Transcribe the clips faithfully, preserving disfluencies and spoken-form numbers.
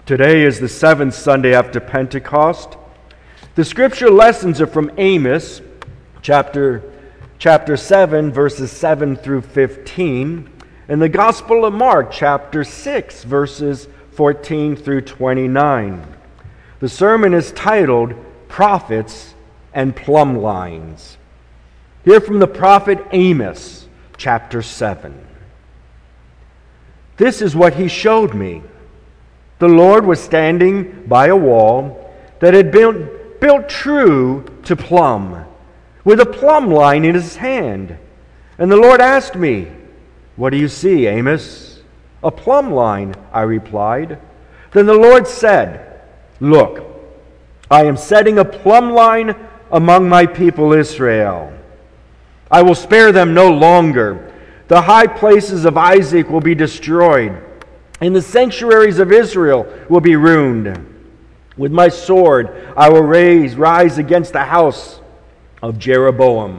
Today is the seventh Sunday after Pentecost. The scripture lessons are from Amos, chapter, chapter seven, verses seven through fifteen, and the Gospel of Mark, chapter six, verses fourteen through twenty-nine. The sermon is titled, Prophets and Plumb Lines. Hear from the prophet Amos, chapter seven. This is what he showed me. The Lord was standing by a wall that had been built true to plumb, with a plumb line in his hand. And the Lord asked me, "What do you see, Amos?" "A plumb line," I replied. Then the Lord said, "Look, I am setting a plumb line among my people Israel. I will spare them no longer. The high places of Isaac will be destroyed, and the sanctuaries of Israel will be ruined. With my sword I will raise, rise against the house of Jeroboam."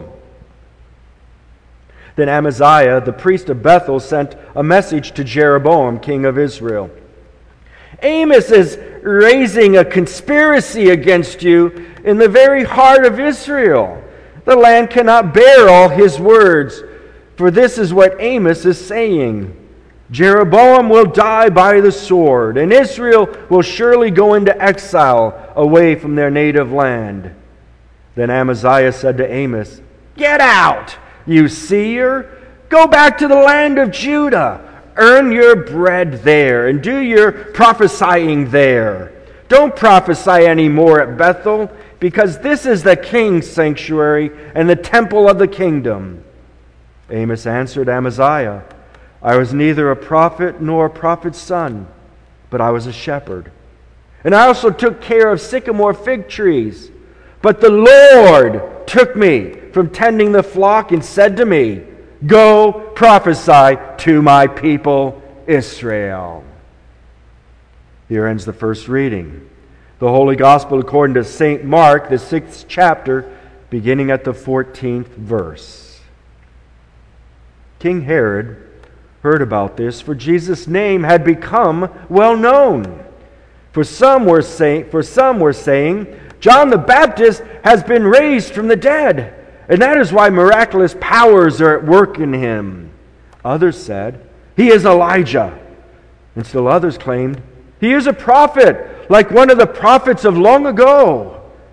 Then Amaziah, the priest of Bethel, sent a message to Jeroboam, king of Israel. "Amos is raising a conspiracy against you in the very heart of Israel. The land cannot bear all his words, for this is what Amos is saying. Jeroboam will die by the sword, and Israel will surely go into exile away from their native land." Then Amaziah said to Amos, "Get out, you seer! Go back to the land of Judah. Earn your bread there, and do your prophesying there. Don't prophesy anymore at Bethel, because this is the king's sanctuary and the temple of the kingdom." Amos answered Amaziah, "I was neither a prophet nor a prophet's son, but I was a shepherd. And I also took care of sycamore fig trees. But the Lord took me from tending the flock and said to me, 'Go prophesy to my people Israel.'" Here ends the first reading. The Holy Gospel according to Saint Mark, the sixth chapter, beginning at the fourteenth verse. King Herod heard about this, for Jesus' name had become well known. For some were saying, for some were saying, "John the Baptist has been raised from the dead, and that is why miraculous powers are at work in him." Others said, "He is Elijah." And still others claimed, "He is a prophet, like one of the prophets of long ago."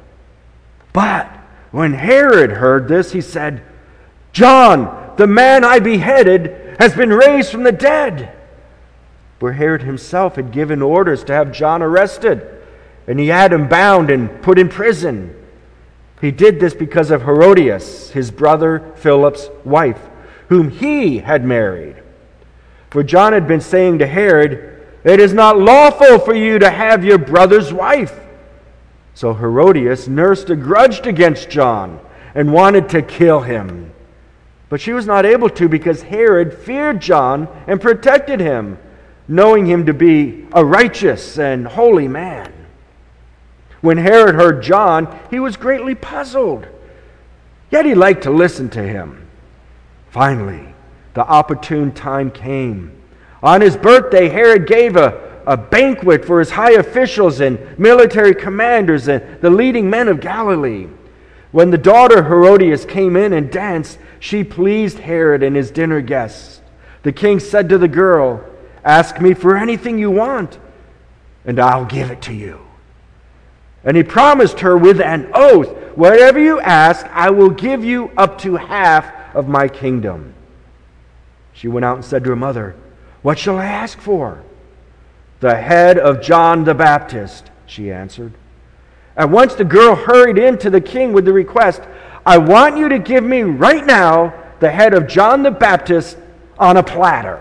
But when Herod heard this, he said, "John, the man I beheaded, has been raised from the dead." For Herod himself had given orders to have John arrested, and he had him bound and put in prison. He did this because of Herodias, his brother Philip's wife, whom he had married. For John had been saying to Herod, "It is not lawful for you to have your brother's wife." So Herodias nursed a grudge against John and wanted to kill him. But she was not able to, because Herod feared John and protected him, knowing him to be a righteous and holy man. When Herod heard John, he was greatly puzzled, yet he liked to listen to him. Finally, the opportune time came. On his birthday, Herod gave a, a banquet for his high officials and military commanders and the leading men of Galilee. When the daughter Herodias came in and danced, she pleased Herod and his dinner guests. The king said to the girl, "Ask me for anything you want, and I'll give it to you." And he promised her with an oath, "Whatever you ask, I will give you up to half of my kingdom." She went out and said to her mother, "What shall I ask for?" "The head of John the Baptist," she answered. At once the girl hurried in to the king with the request, "I want you to give me right now the head of John the Baptist on a platter."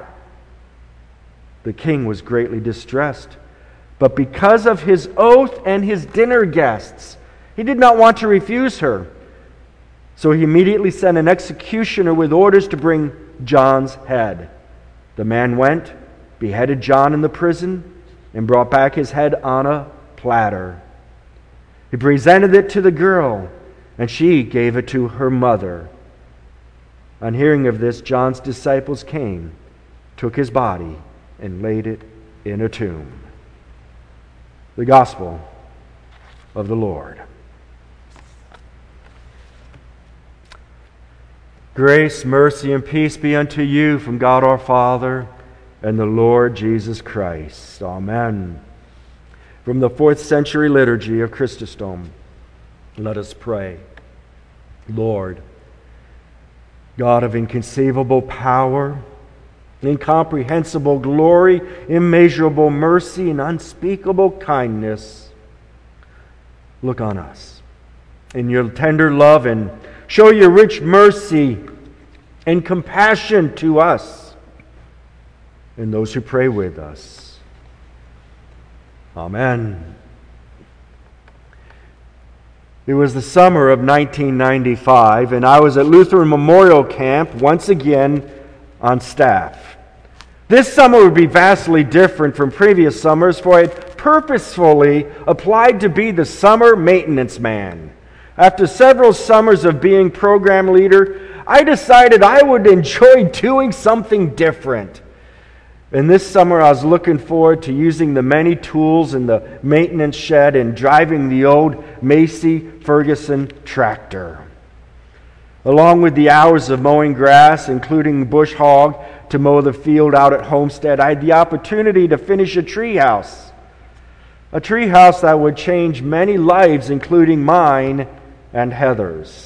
The king was greatly distressed, but because of his oath and his dinner guests, he did not want to refuse her. So he immediately sent an executioner with orders to bring John's head. The man went, beheaded John in the prison, and brought back his head on a platter. He presented it to the girl, and she gave it to her mother. On hearing of this, John's disciples came, took his body, and laid it in a tomb. The gospel of the Lord. Grace, mercy, and peace be unto you from God our Father and the Lord Jesus Christ. Amen. From the fourth century liturgy of Chrysostom, let us pray. Lord, God of inconceivable power, incomprehensible glory, immeasurable mercy, and unspeakable kindness, look on us in your tender love and show your rich mercy and compassion to us and those who pray with us. Amen. It was the summer of nineteen ninety-five, and I was at Lutheran Memorial Camp once again on staff. This summer would be vastly different from previous summers, for I had purposefully applied to be the summer maintenance man. After several summers of being program leader, I decided I would enjoy doing something different. And this summer I was looking forward to using the many tools in the maintenance shed and driving the old Massey Ferguson tractor. Along with the hours of mowing grass, including bush hog, to mow the field out at Homestead, I had the opportunity to finish a treehouse. A treehouse that would change many lives, including mine and Heather's.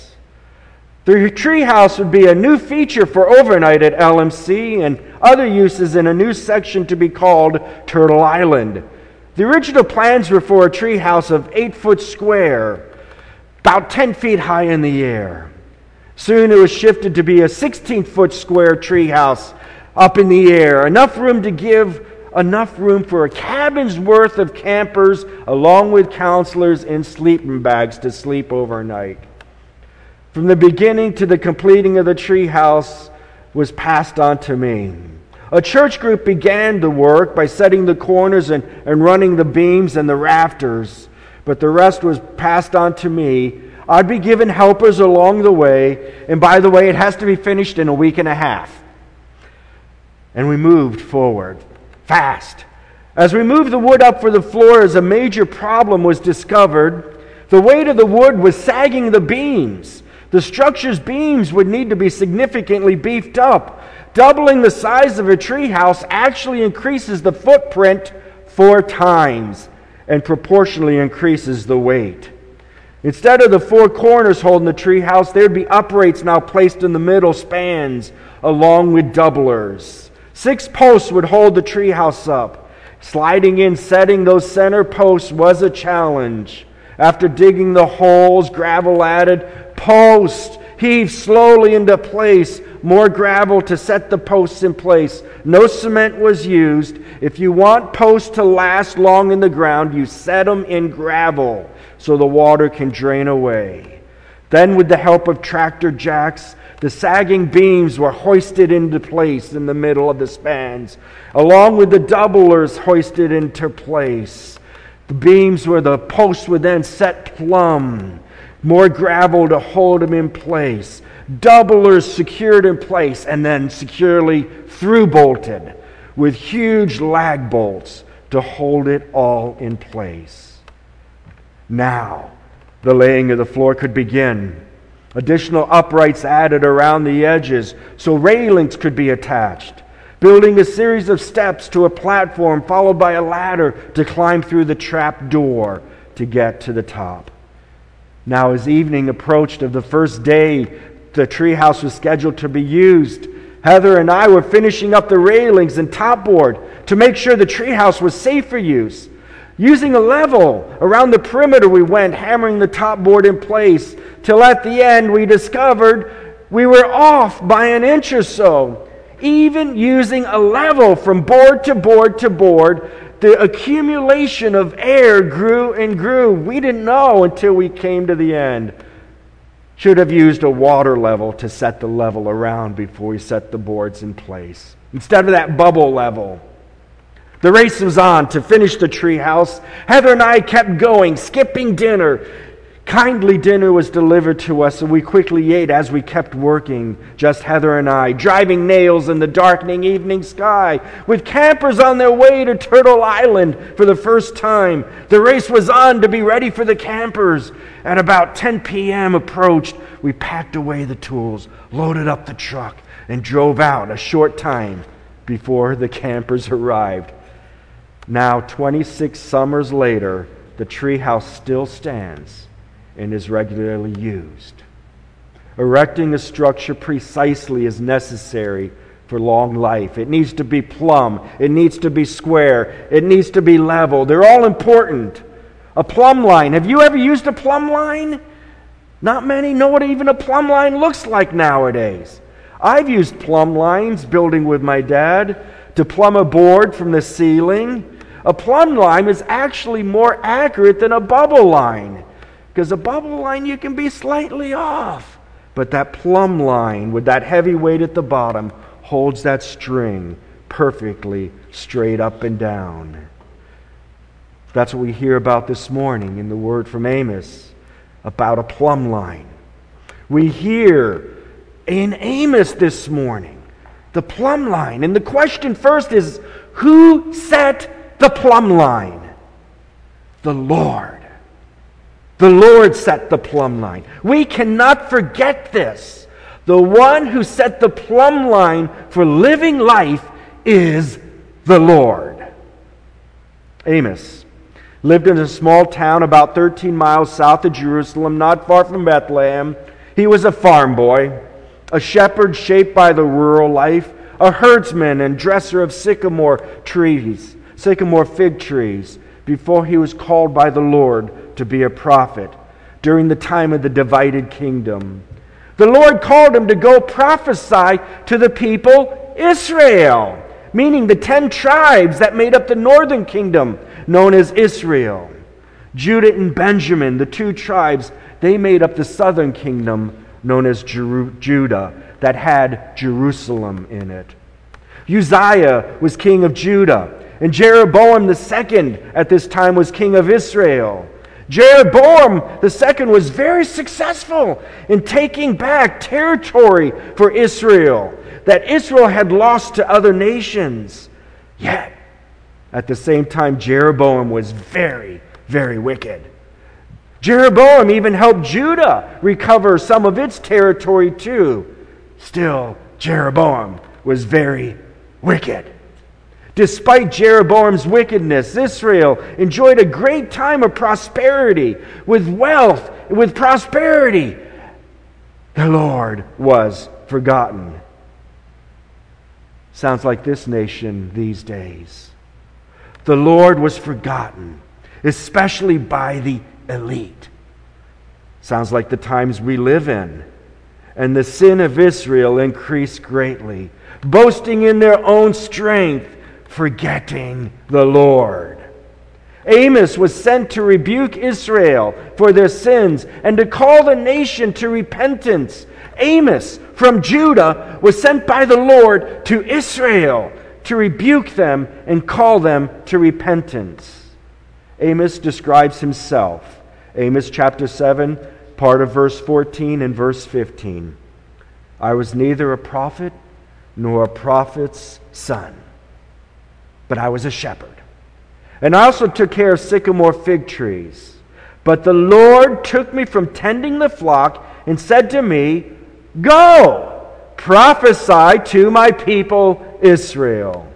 The treehouse would be a new feature for overnight at L M C and other uses in a new section to be called Turtle Island. The original plans were for a treehouse of eight foot square, about ten feet high in the air. Soon it was shifted to be a sixteen foot square treehouse up in the air, enough room to give enough room for a cabin's worth of campers along with counselors in sleeping bags to sleep overnight. From the beginning to the completing of the treehouse was passed on to me. A church group began the work by setting the corners and, and running the beams and the rafters, but the rest was passed on to me. I'd be given helpers along the way, and by the way, it has to be finished in a week and a half. And we moved forward, fast. As we moved the wood up for the floors, a major problem was discovered. The weight of the wood was sagging the beams. The structure's beams would need to be significantly beefed up. Doubling the size of a treehouse actually increases the footprint four times and proportionally increases the weight. Instead of the four corners holding the treehouse, there'd be uprights now placed in the middle spans along with doublers. Six posts would hold the treehouse up. Sliding in, setting those center posts was a challenge. After digging the holes, gravel added, post heaved slowly into place, more gravel to set the posts in place. No cement was used. If you want posts to last long in the ground, you set them in gravel so the water can drain away. Then, with the help of tractor jacks, the sagging beams were hoisted into place in the middle of the spans, along with the doublers hoisted into place. The beams where the posts were then set plumb, more gravel to hold them in place, doublers secured in place, and then securely through-bolted with huge lag bolts to hold it all in place. Now, the laying of the floor could begin. Additional uprights added around the edges so railings could be attached. Building a series of steps to a platform followed by a ladder to climb through the trap door to get to the top. Now, as evening approached of the first day the treehouse was scheduled to be used, Heather and I were finishing up the railings and topboard to make sure the treehouse was safe for use. Using a level around the perimeter we went, hammering the topboard in place, till at the end we discovered we were off by an inch or so. Even using a level from board to board to board, the accumulation of air grew and grew. We didn't know until we came to the end. Should have used a water level to set the level around before we set the boards in place, instead of that bubble level. The race was on to finish the treehouse. Heather and I kept going, skipping dinner, Kindly dinner was delivered to us, and we quickly ate as we kept working, just Heather and I, driving nails in the darkening evening sky, with campers on their way to Turtle Island for the first time. The race was on to be ready for the campers. At about ten p.m. approached, we packed away the tools, loaded up the truck, and drove out a short time before the campers arrived. Now, twenty-six summers later, the treehouse still stands and is regularly used. Erecting a structure precisely is necessary for long life. It needs to be plumb. It needs to be square. It needs to be level. They're all important. A plumb line. Have you ever used a plumb line? Not many know what even a plumb line looks like nowadays. I've used plumb lines building with my dad to plumb a board from the ceiling. A plumb line is actually more accurate than a bubble line, because a bubble line you can be slightly off. But that plumb line with that heavy weight at the bottom holds that string perfectly straight up and down. That's what we hear about this morning in the word from Amos about a plumb line. We hear in Amos this morning the plumb line. And the question first is, who set the plumb line? The Lord. The Lord set the plumb line. We cannot forget this. The one who set the plumb line for living life is the Lord. Amos lived in a small town about thirteen miles south of Jerusalem, not far from Bethlehem. He was a farm boy, a shepherd shaped by the rural life, a herdsman and dresser of sycamore trees, sycamore fig trees, before he was called by the Lord to be a prophet during the time of the divided kingdom. The Lord called him to go prophesy to the people Israel, meaning the ten tribes that made up the northern kingdom, known as Israel. Judah and Benjamin, the two tribes, they made up the southern kingdom, known as Jeru- Judah, that had Jerusalem in it. Uzziah was king of Judah, and Jeroboam the second at this time was king of Israel. Jeroboam the second was very successful in taking back territory for Israel that Israel had lost to other nations. Yet, at the same time, Jeroboam was very, very wicked. Jeroboam even helped Judah recover some of its territory too. Still, Jeroboam was very wicked. Despite Jeroboam's wickedness, Israel enjoyed a great time of prosperity, with wealth, with prosperity. The Lord was forgotten. Sounds like this nation these days. The Lord was forgotten, especially by the elite. Sounds like the times we live in. And the sin of Israel increased greatly, boasting in their own strength, forgetting the Lord. Amos was sent to rebuke Israel for their sins and to call the nation to repentance. Amos from Judah was sent by the Lord to Israel to rebuke them and call them to repentance. Amos describes himself. Amos chapter seven, part of verse fourteen and verse fifteen. I was neither a prophet nor a prophet's son, but I was a shepherd. And I also took care of sycamore fig trees. But the Lord took me from tending the flock and said to me, go, prophesy to my people Israel.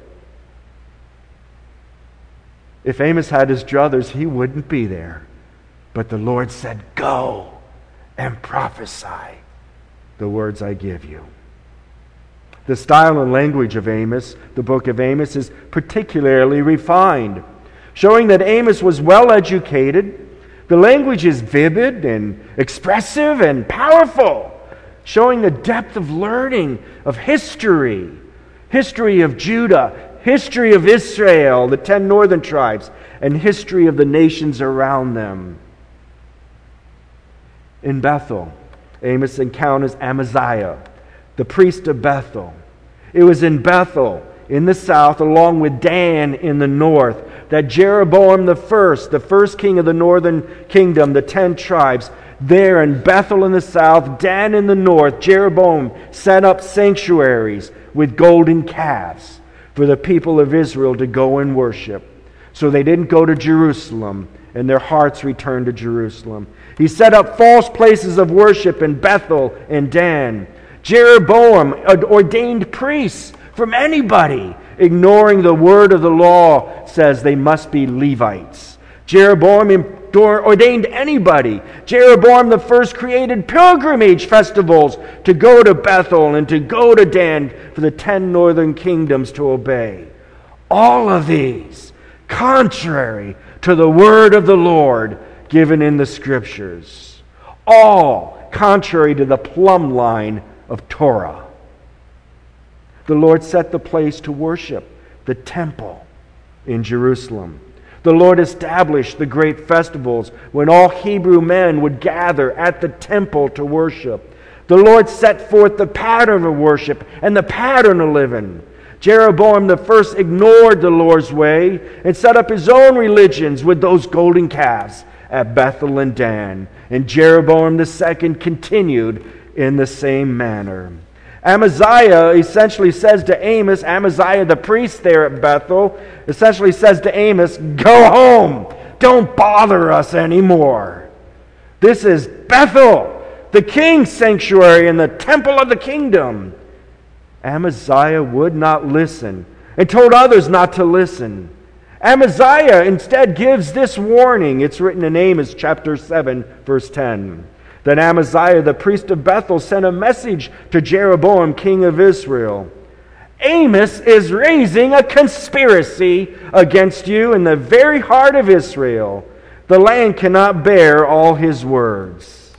If Amos had his druthers, he wouldn't be there. But the Lord said, go and prophesy the words I give you. The style and language of Amos, the book of Amos, is particularly refined, showing that Amos was well educated. The language is vivid and expressive and powerful, showing the depth of learning of history, history of Judah, history of Israel, the ten northern tribes, and history of the nations around them. In Bethel, Amos encounters Amaziah, the priest of Bethel. It was in Bethel, in the south, along with Dan in the north. That Jeroboam the first, the first king of the northern kingdom, the ten tribes, there in Bethel in the south, Dan in the north, Jeroboam set up sanctuaries with golden calves for the people of Israel to go and worship. So they didn't go to Jerusalem, and their hearts returned to Jerusalem. He set up false places of worship in Bethel and Dan. Jeroboam ordained priests from anybody, ignoring the word of the law says they must be Levites. Jeroboam ordained anybody. Jeroboam the first created pilgrimage festivals to go to Bethel and to go to Dan for the ten northern kingdoms to obey. All of these contrary to the word of the Lord given in the Scriptures. All contrary to the plumb line of Torah. The Lord set the place to worship, the temple in Jerusalem. The Lord established the great festivals when all Hebrew men would gather at the temple to worship. The Lord set forth the pattern of worship and the pattern of living. Jeroboam the first ignored the Lord's way and set up his own religions with those golden calves at Bethel and Dan. And Jeroboam the second continued in the same manner. Amaziah essentially says to Amos, Amaziah the priest there at Bethel, essentially says to Amos, go home. Don't bother us anymore. This is Bethel, the king's sanctuary and the temple of the kingdom. Amaziah would not listen and told others not to listen. Amaziah instead gives this warning. It's written in Amos chapter seven, verse ten. Then Amaziah, the priest of Bethel, sent a message to Jeroboam, king of Israel. Amos is raising a conspiracy against you in the very heart of Israel. The land cannot bear all his words.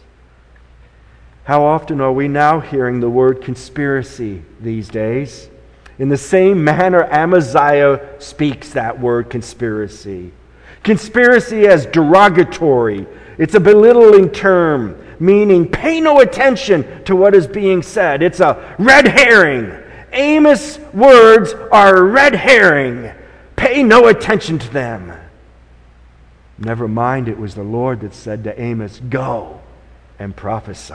How often are we now hearing the word conspiracy these days? In the same manner, Amaziah speaks that word conspiracy. Conspiracy as derogatory. It's a belittling term, meaning pay no attention to what is being said. It's a red herring. Amos' words are a red herring. Pay no attention to them. Never mind, it was the Lord that said to Amos, go and prophesy.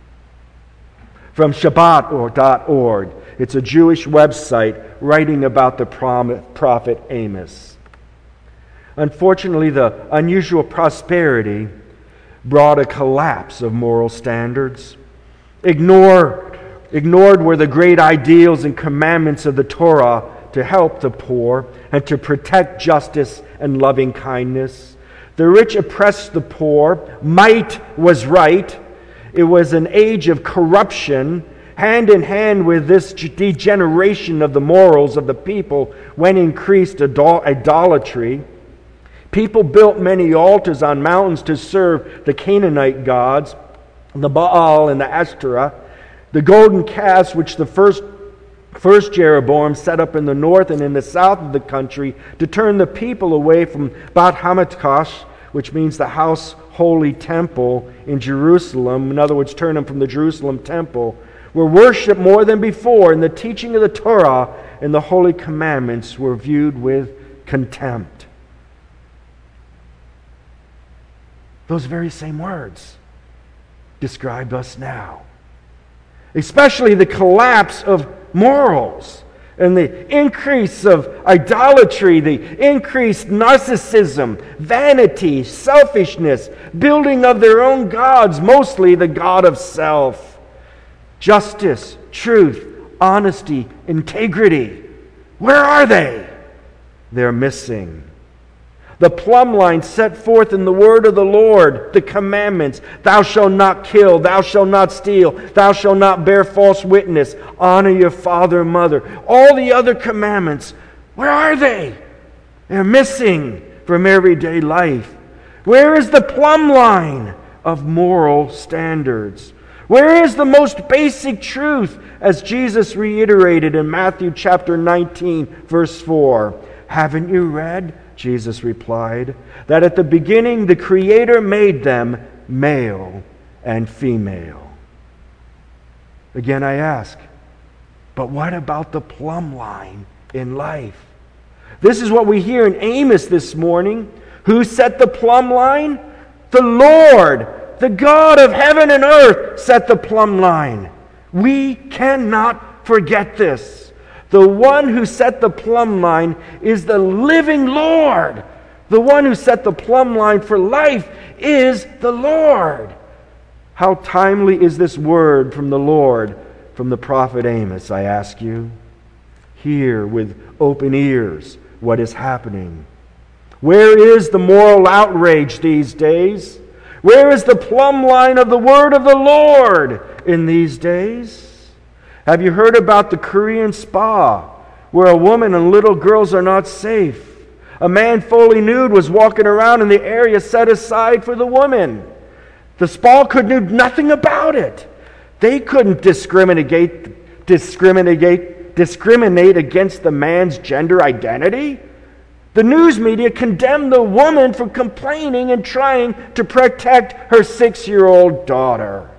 From Shabbat dot org, it's a Jewish website writing about the prophet Amos. Unfortunately, the unusual prosperity brought a collapse of moral standards. Ignored, ignored were the great ideals and commandments of the Torah to help the poor and to protect justice and loving kindness. The rich oppressed the poor. Might was right. It was an age of corruption. Hand in hand with this degeneration of the morals of the people went increased idolatry. People built many altars on mountains to serve the Canaanite gods, the Baal and the Ashtoreth. The golden calves which the first, first Jeroboam set up in the north and in the south of the country to turn the people away from Bat Hamikdash, which means the house holy temple in Jerusalem, in other words, turn them from the Jerusalem temple, were worshipped more than before, and the teaching of the Torah and the holy commandments were viewed with contempt. Those very same words describe us now. Especially the collapse of morals and the increase of idolatry, the increased narcissism, vanity, selfishness, building of their own gods, mostly the god of self. Justice, truth, honesty, integrity. Where are they? They're missing. The plumb line set forth in the word of the Lord, the commandments. Thou shalt not kill, thou shalt not steal, thou shalt not bear false witness, honor your father and mother. All the other commandments, where are they? They're missing from everyday life. Where is the plumb line of moral standards? Where is the most basic truth, as Jesus reiterated in Matthew chapter nineteen, verse four? Haven't you read, Jesus replied, that at the beginning the Creator made them male and female? Again I ask, but what about the plumb line in life. This is what we hear in Amos this morning. Who set the plumb line? The Lord, the God of heaven and earth, set the plumb line. We cannot forget this. The one who set the plumb line is the living Lord. The one who set the plumb line for life is the Lord. How timely is this word from the Lord, from the prophet Amos, I ask you? Hear with open ears what is happening. Where is the moral outrage these days? Where is the plumb line of the word of the Lord in these days? Have you heard about the Korean spa, where a woman and little girls are not safe? A man fully nude was walking around in the area set aside for the woman. The spa could do nothing about it. They couldn't discriminate, discriminate, discriminate against the man's gender identity. The news media condemned the woman for complaining and trying to protect her six-year-old daughter.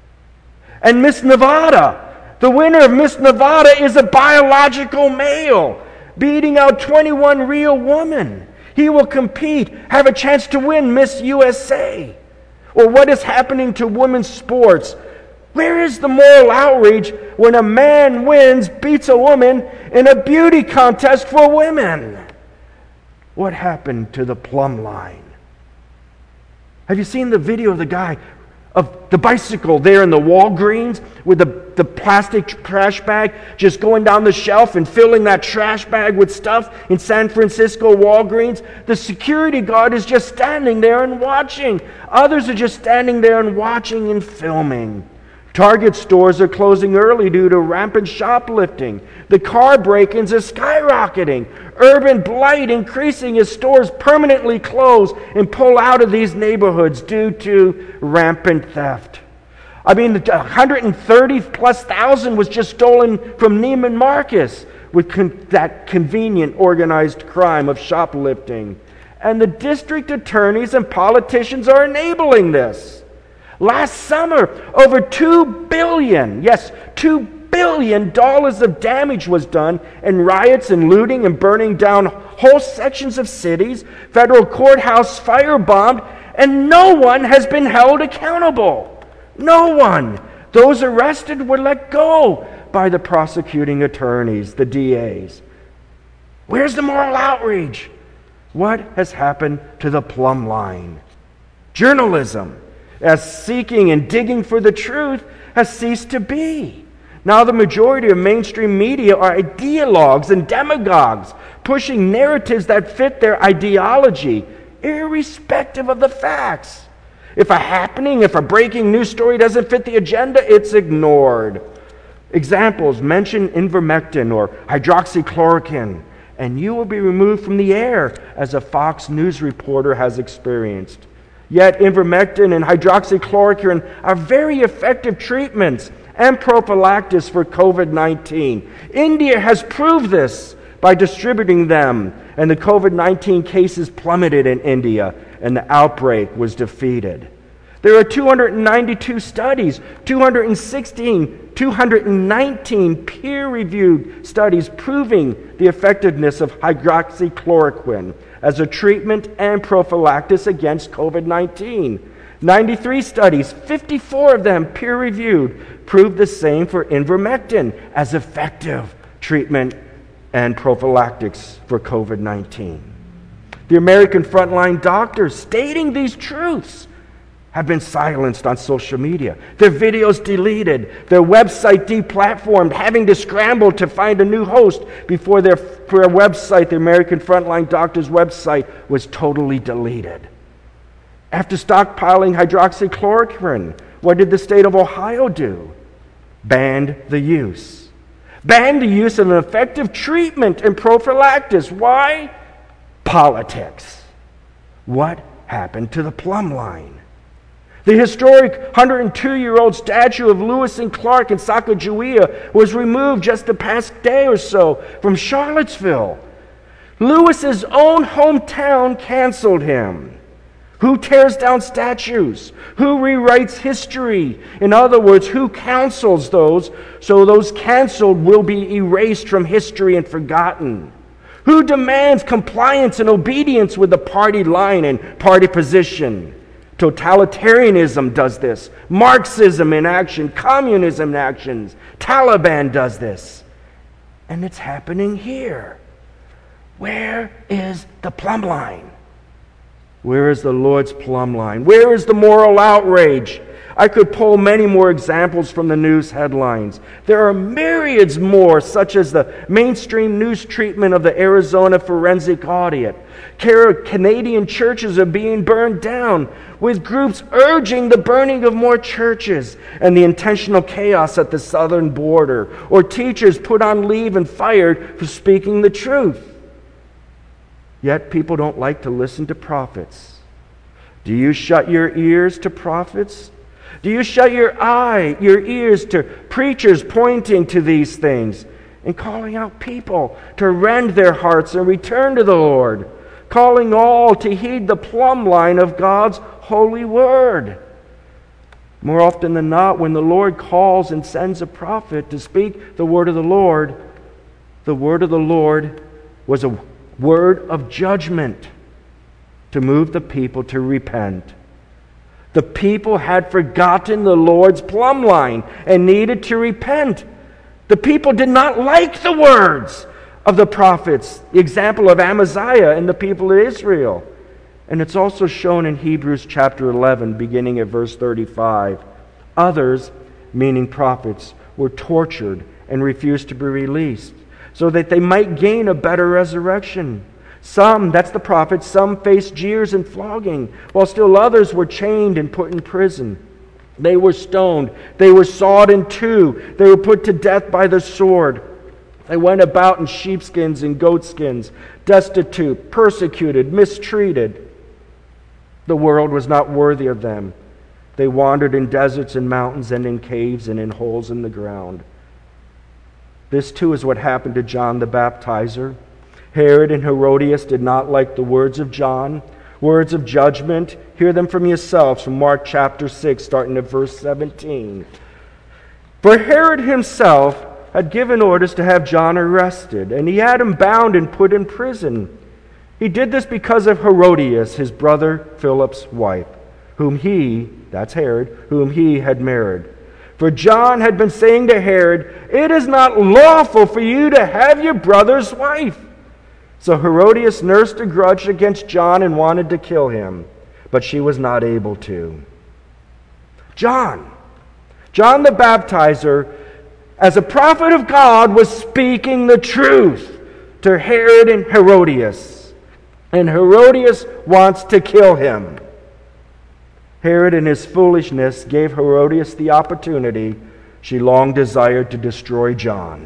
And Miss Nevada, the winner of Miss Nevada, is a biological male, beating out twenty-one real women. He will compete, have a chance to win Miss U S A. Or what is happening to women's sports? Where is the moral outrage when a man wins, beats a woman in a beauty contest for women? What happened to the plumb line? Have you seen the video of the guy, of the bicycle there in the Walgreens with the, the plastic trash bag just going down the shelf and filling that trash bag with stuff in San Francisco Walgreens? The security guard is just standing there and watching. Others are just standing there and watching and filming. Target stores are closing early due to rampant shoplifting. The car break-ins are skyrocketing. Urban blight increasing as stores permanently close and pull out of these neighborhoods due to rampant theft. I mean, one hundred thirty plus thousand was just stolen from Neiman Marcus with con- that convenient organized crime of shoplifting. And the district attorneys and politicians are enabling this. Last summer, over two billion dollars, yes, two billion dollars of damage was done in riots and looting and burning down whole sections of cities, federal courthouse firebombed, and no one has been held accountable. No one. Those arrested were let go by the prosecuting attorneys, the D As. Where's the moral outrage? What has happened to the plumb line? Journalism, as seeking and digging for the truth, has ceased to be. Now the majority of mainstream media are ideologues and demagogues, pushing narratives that fit their ideology, irrespective of the facts. If a happening, if a breaking news story doesn't fit the agenda, it's ignored. Examples mention ivermectin or hydroxychloroquine, and you will be removed from the air, as a Fox News reporter has experienced. Yet ivermectin and hydroxychloroquine are very effective treatments and prophylactics for covid nineteen. India has proved this by distributing them, and the covid nineteen cases plummeted in India, and the outbreak was defeated. There are two hundred ninety-two studies, two hundred sixteen, two hundred nineteen peer-reviewed studies proving the effectiveness of hydroxychloroquine as a treatment and prophylaxis against covid nineteen. ninety-three studies, fifty-four of them peer-reviewed, proved the same for ivermectin as effective treatment and prophylactics for covid nineteen. The American frontline doctors stating these truths have been silenced on social media, their videos deleted, their website deplatformed, having to scramble to find a new host before their, their website, the American Frontline Doctors website, was totally deleted. After stockpiling hydroxychloroquine, what did the state of Ohio do? Banned the use. Banned the use of an effective treatment and prophylaxis. Why? Politics. What happened to the plumb line? The historic one hundred two-year-old statue of Lewis and Clark in Sacagawea was removed just the past day or so from Charlottesville. Lewis's own hometown canceled him. Who tears down statues? Who rewrites history? In other words, who counsels those so those canceled will be erased from history and forgotten? Who demands compliance and obedience with the party line and party position? Totalitarianism does this. Marxism in action. Communism in actions. Taliban does this. And it's happening here. Where is the plumb line? Where is the Lord's plumb line? Where is the moral outrage? I could pull many more examples from the news headlines. There are myriads more, such as the mainstream news treatment of the Arizona forensic audit. Canadian churches are being burned down, with groups urging the burning of more churches, and the intentional chaos at the southern border, or teachers put on leave and fired for speaking the truth. Yet people don't like to listen to prophets. Do you shut your ears to prophets? Do you shut your eye, your ears to preachers pointing to these things and calling out people to rend their hearts and return to the Lord, calling all to heed the plumb line of God's holy word? More often than not, when the Lord calls and sends a prophet to speak the word of the Lord, the word of the Lord was a word of judgment to move the people to repent. The people had forgotten the Lord's plumb line and needed to repent. The people did not like the words of the prophets, the example of Amaziah and the people of Israel. And it's also shown in Hebrews chapter eleven, beginning at verse thirty-five. Others, meaning prophets, were tortured and refused to be released, so that they might gain a better resurrection. Some, that's the prophets, some faced jeers and flogging, while still others were chained and put in prison. They were stoned. They were sawed in two. They were put to death by the sword. They went about in sheepskins and goatskins, destitute, persecuted, mistreated. The world was not worthy of them. They wandered in deserts and mountains and in caves and in holes in the ground. This too is what happened to John the Baptizer. Herod and Herodias did not like the words of John. Words of judgment. Hear them from yourselves from Mark chapter six, starting at verse seventeen. For Herod himself had given orders to have John arrested, and he had him bound and put in prison. He did this because of Herodias, his brother Philip's wife, whom he, that's Herod, whom he had married. For John had been saying to Herod, "It is not lawful for you to have your brother's wife." So Herodias nursed a grudge against John and wanted to kill him, but she was not able to. John, John the Baptizer, as a prophet of God, was speaking the truth to Herod and Herodias. And Herodias wants to kill him. Herod, in his foolishness, gave Herodias the opportunity she long desired to destroy John.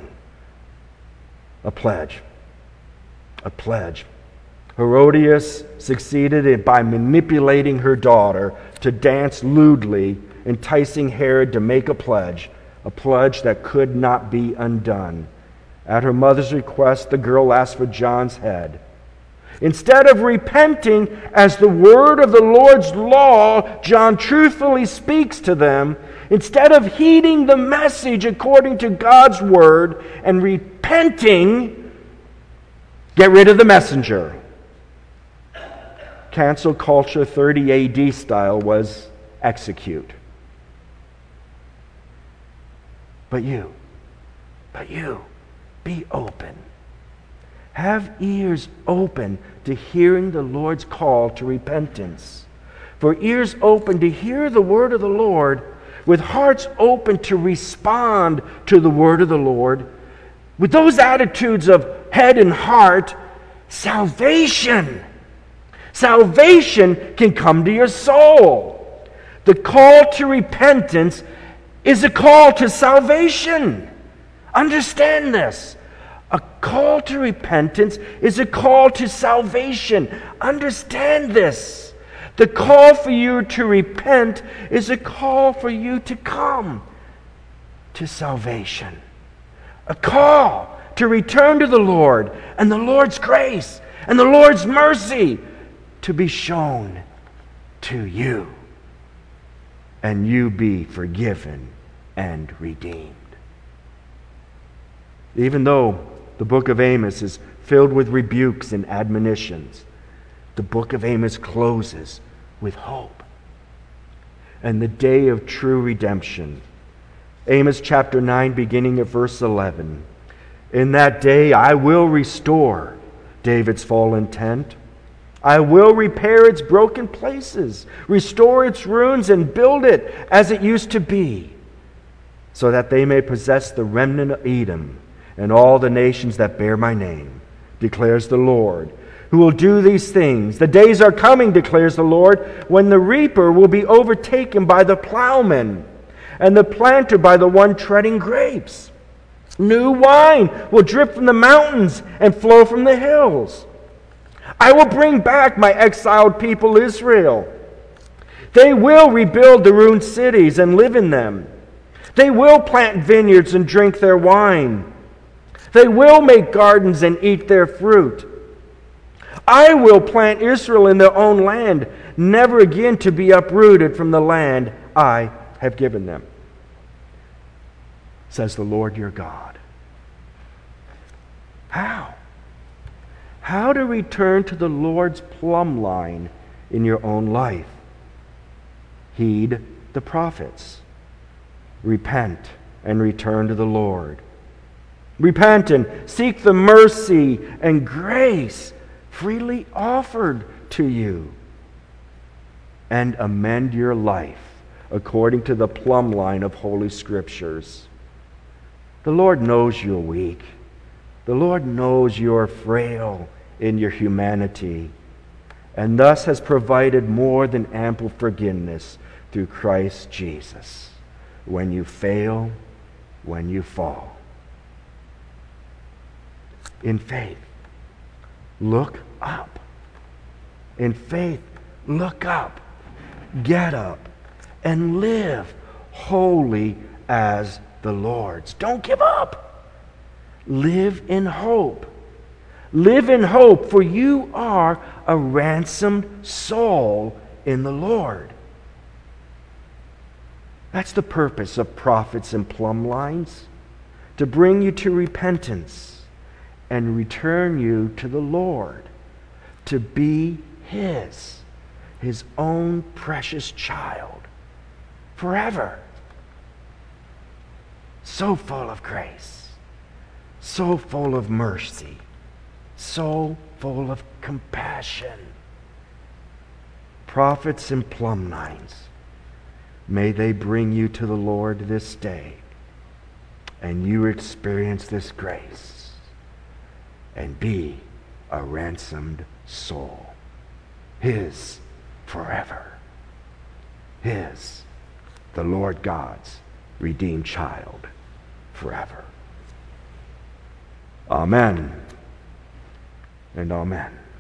A pledge. A pledge. Herodias succeeded in, by manipulating her daughter to dance lewdly, enticing Herod to make a pledge, a pledge that could not be undone. At her mother's request, the girl asked for John's head. Instead of repenting as the word of the Lord's law, John truthfully speaks to them. Instead of heeding the message according to God's word and repenting, get rid of the messenger. Cancel culture thirty A D style was execute. But you, but you, be open. Have ears open to hearing the Lord's call to repentance. For ears open to hear the word of the Lord, with hearts open to respond to the word of the Lord, with those attitudes of head and heart, salvation. Salvation can come to your soul. The call to repentance is a call to salvation. Understand this. A call to repentance is a call to salvation. Understand this. The call for you to repent is a call for you to come to salvation. A call to return to the Lord and the Lord's grace and the Lord's mercy to be shown to you, and you be forgiven and redeemed. Even though the book of Amos is filled with rebukes and admonitions, the book of Amos closes with hope and the day of true redemption. Amos chapter nine, beginning at verse eleven. In that day I will restore David's fallen tent. I will repair its broken places, restore its ruins, and build it as it used to be, so that they may possess the remnant of Edom and all the nations that bear my name, declares the Lord, who will do these things. The days are coming, declares the Lord, when the reaper will be overtaken by the plowman, and the planter by the one treading grapes. New wine will drip from the mountains and flow from the hills. I will bring back my exiled people Israel. They will rebuild the ruined cities and live in them. They will plant vineyards and drink their wine. They will make gardens and eat their fruit. I will plant Israel in their own land, never again to be uprooted from the land I have given them, says the Lord your God. How? How to return to the Lord's plumb line in your own life? Heed the prophets. Repent and return to the Lord. Repent and seek the mercy and grace freely offered to you. And amend your life according to the plumb line of Holy Scriptures. The Lord knows you're weak. The Lord knows you're frail in your humanity, and thus has provided more than ample forgiveness through Christ Jesus when you fail, when you fall. In faith, look up. In faith, look up, get up, and live holy as the Lord's. Don't give up. Live in hope. Live in hope, for you are a ransomed soul in the Lord. That's the purpose of prophets and plumb lines, to bring you to repentance and return you to the Lord, to be His, His own precious child, forever. So full of grace, so full of mercy, so full of compassion. Prophets and plumb lines, may they bring you to the Lord this day, and you experience this grace and be a ransomed soul, His forever, His, the Lord God's redeemed child forever. Amen and amen.